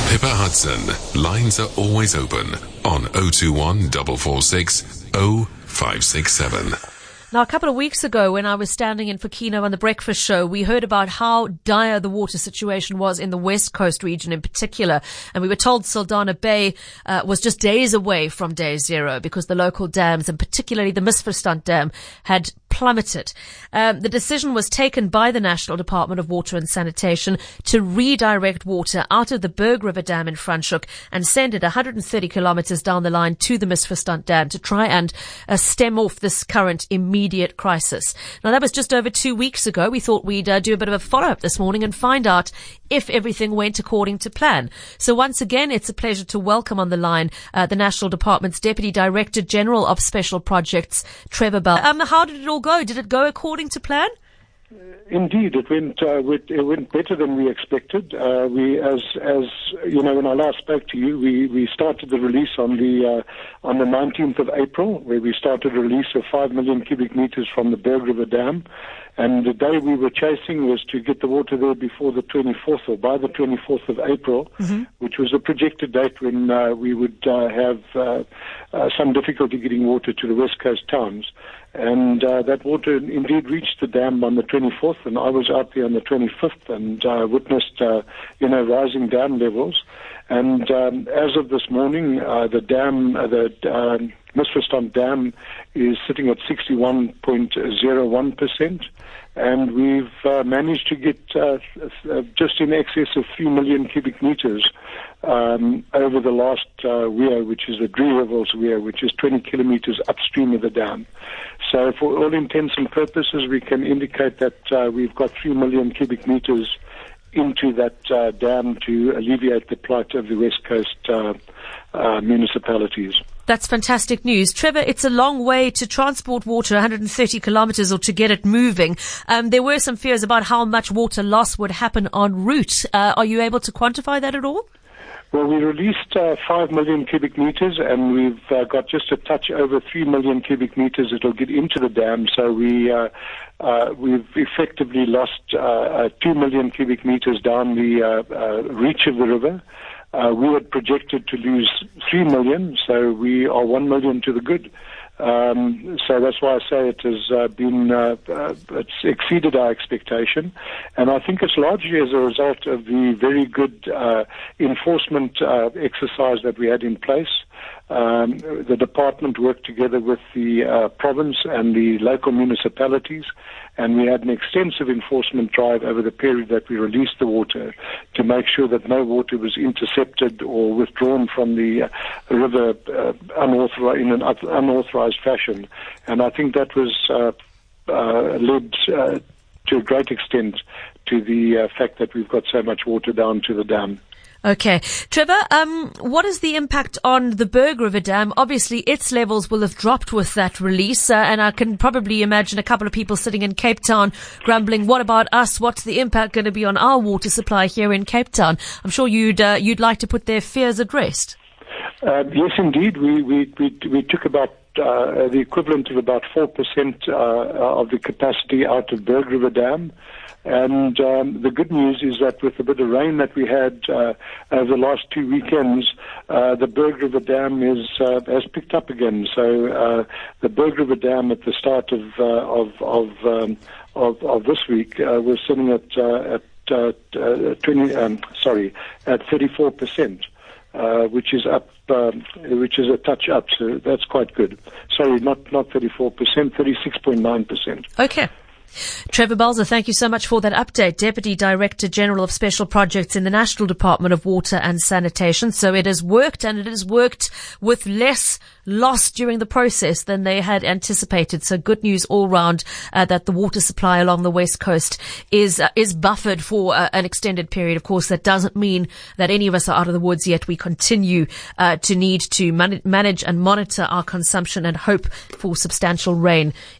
Pippa Hudson. Lines are always open on 021 446 0567. Now, a couple of weeks ago, when I was standing in for Keno on the Breakfast Show, we heard about how dire the water situation was in the West Coast region in particular. And we were told Saldanha Bay was just days away from day zero because the local dams, and particularly the Misverstand Dam, had plummeted. The decision was taken by the National Department of Water and Sanitation to redirect water out of the Berg River Dam in Franschhoek and send it 130 kilometers down the line to the Misverstand Dam to try and stem off this current immediate crisis. Now, that was just over 2 weeks ago. We thought we'd do a bit of a follow-up this morning and find out if everything went according to plan. So once again, it's a pleasure to welcome on the line the National Department's Deputy Director General of Special Projects, Trevor Bell. How did it all go? Did it go according to plan? Indeed, it went better than we expected. We, as you know, when I last spoke to you, we started the release on the 19th of April, where we started a release of 5 million cubic meters from the Berg River Dam. And the day we were chasing was to get the water there before the 24th, or by the 24th of April, which was a projected date when we would have some difficulty getting water to the West Coast towns. And that water indeed reached the dam on the 24th, and I was out there on the 25th and witnessed, rising dam levels. And as of this morning, the Misverstand Dam is sitting at 61.01%, and we've managed to get just in excess of 3 million cubic meters over the last weir, which is the Drie Rivers weir, which is 20 kilometers upstream of the dam. So for all intents and purposes, we can indicate that we've got 3 million cubic meters into that dam to alleviate the plight of the West Coast municipalities. That's fantastic news. Trevor, it's a long way to transport water, 130 kilometers, or to get it moving. There were some fears about how much water loss would happen en route. Are you able to quantify that at all? Well, we released 5 million cubic meters, and we've got just a touch over 3 million cubic meters that'll get into the dam. So we've effectively lost 2 million cubic meters down the reach of the river. We had projected to lose 3 million, so we are 1 million to the good. So that's why I say it has it's exceeded our expectation, and I think it's largely as a result of the very good enforcement exercise that we had in place. The department worked together with the province and the local municipalities, and we had an extensive enforcement drive over the period that we released the water to make sure that no water was intercepted or withdrawn from the river in an unauthorized fashion. And I think that was led to a great extent to the fact that we've got so much water down to the dam. Okay. Trevor, what is the impact on the Berg River Dam? Obviously, its levels will have dropped with that release, and I can probably imagine a couple of people sitting in Cape Town grumbling, what about us? What's the impact going to be on our water supply here in Cape Town? I'm sure you'd like to put their fears at rest. Yes, indeed. We took about the equivalent of about 4% of the capacity out of Berg River Dam. And the good news is that with the bit of rain that we had over the last 2 weekends, the Berg River Dam has picked up again. So the Berg River Dam at the start of this week was sitting at 34%. Which is up, which is a touch up, so that's quite good. Sorry, not 34%, 36.9%. Okay. Trevor Balzer, thank you so much for that update. Deputy Director General of Special Projects in the National Department of Water and Sanitation. So it has worked, and it has worked with less loss during the process than they had anticipated. So good news all round that the water supply along the West Coast is buffered for an extended period. Of course, that doesn't mean that any of us are out of the woods yet. We continue to need to manage and monitor our consumption and hope for substantial rain